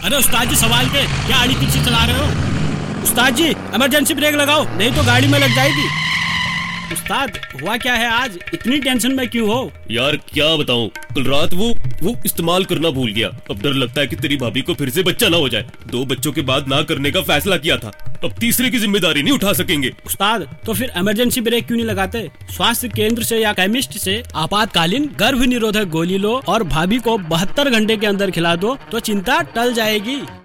अरे उस्ताद जी सवाल के क्या आड़ी तिरछी चला रहे हो? उस्ताद जी इमरजेंसी ब्रेक लगाओ, नहीं तो गाड़ी में लग जाएगी। उस्ताद हुआ क्या है आज, इतनी टेंशन में क्यों हो? यार क्या बताऊं, कल रात वो इस्तेमाल करना भूल गया। अब डर लगता है कि तेरी भाभी को फिर से बच्चा ना हो जाए। 2 बच्चों के बाद ना करने का फैसला किया था, अब तीसरे की जिम्मेदारी नहीं उठा सकेंगे। उस्ताद तो फिर इमरजेंसी ब्रेक क्यों नहीं लगाते? स्वास्थ्य केंद्र से या केमिस्ट से आपातकालीन गर्भ निरोधक गोली लो और भाभी को 72 घंटे के अंदर खिला दो तो चिंता टल जाएगी।